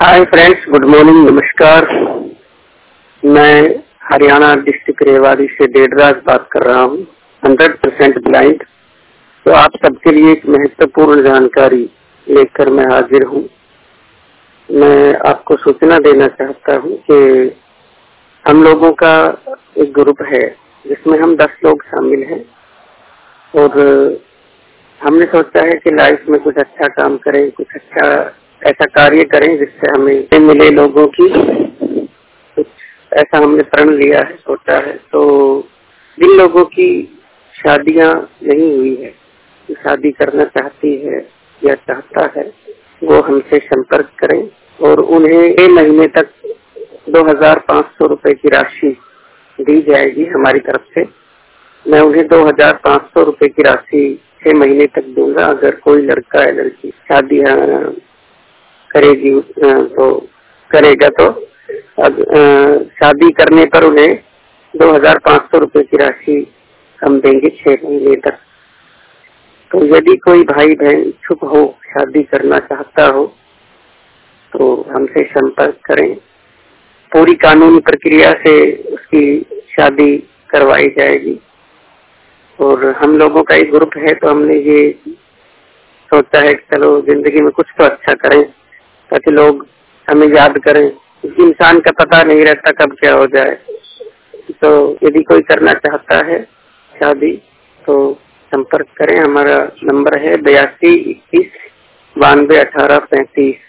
Hi friends, good morning, नमस्कार। मैं Haryana district Rewari से डेढ़राज बात कर रहा हूँ, 100% ब्लाइंड। तो आप सबके लिए एक महत्वपूर्ण जानकारी लेकर मैं हाजिर हूँ। मैं आपको सूचना देना चाहता हूँ कि हम लोगों का एक ग्रुप है जिसमें हम 10 लोग शामिल हैं और हमने सोचा है कि लाइफ में कुछ अच्छा काम करें, कुछ अच्छा ऐसा कार्य करें जिससे हमें मिले लोगों की। कुछ ऐसा हमने प्रण लिया है, सोचा है। तो जिन लोगों की शादियां नहीं हुई है, जो शादी करना चाहती है या चाहता है, वो हमसे संपर्क करें और उन्हें 1 महीने तक 2500 रुपए की राशि दी जाएगी हमारी तरफ से। मैं उन्हें 2500 रुपए की राशि 6 महीने तक दूंगा। अगर कोई लड़का या लड़की शादी करेगी तो करेगा तो अब शादी करने पर उन्हें 2500 रुपए की राशि हम देंगे 6 महीने तक। तो यदि कोई भाई बहन इच्छुक हो, शादी करना चाहता हो, तो हमसे संपर्क करें। पूरी कानूनी प्रक्रिया से उसकी शादी करवाई जाएगी। और हम लोगों का एक ग्रुप है, तो हमने ये सोचा है कि चलो जिंदगी में कुछ तो अच्छा करें ताकि लोग हमें याद करें। क्योंकि इंसान का पता नहीं रहता कब क्या हो जाए। तो यदि कोई करना चाहता है शादी तो संपर्क करें। हमारा नंबर है 8221921835,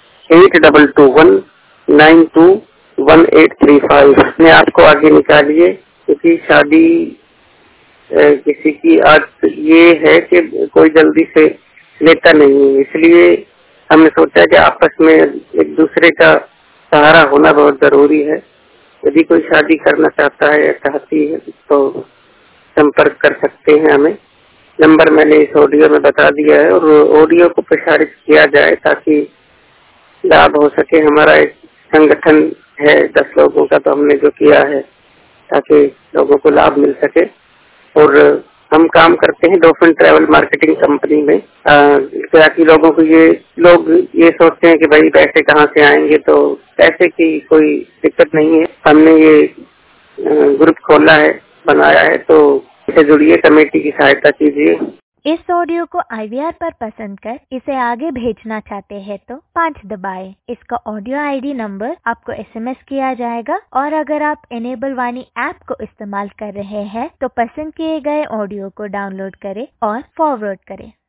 8221921835। अपने आप को आगे निकालिए, क्योंकि शादी किसी की आज ये है कि कोई जल्दी से लेता नहीं है। इसलिए हमने सोचा कि आपस में एक दूसरे का सहारा होना बहुत जरूरी है। यदि कोई शादी करना चाहता है या चाहती है तो संपर्क कर सकते हैं हमें। नंबर मैंने इस ऑडियो में बता दिया है और ऑडियो को प्रसारित किया जाए ताकि लाभ हो सके। हमारा एक संगठन है 10 लोगों का, तो हमने जो किया है ताकि लोगों को लाभ मिल सके। और हम काम करते हैं डॉल्फिन ट्रैवल मार्केटिंग कंपनी में। ताकि लोगों को लोग ये सोचते हैं कि भाई पैसे कहाँ से आएंगे, तो पैसे की कोई दिक्कत नहीं है। हमने ये ग्रुप खोला है, बनाया है, तो इससे जुड़िए, कमेटी की सहायता कीजिए। इस ऑडियो को IVR पर पसंद कर इसे आगे भेजना चाहते हैं तो 5 दबाएं। इसका ऑडियो ID नंबर आपको SMS किया जाएगा। और अगर आप इनेबल वाणी ऐप को इस्तेमाल कर रहे हैं तो पसंद किए गए ऑडियो को डाउनलोड करें और फॉरवर्ड करें।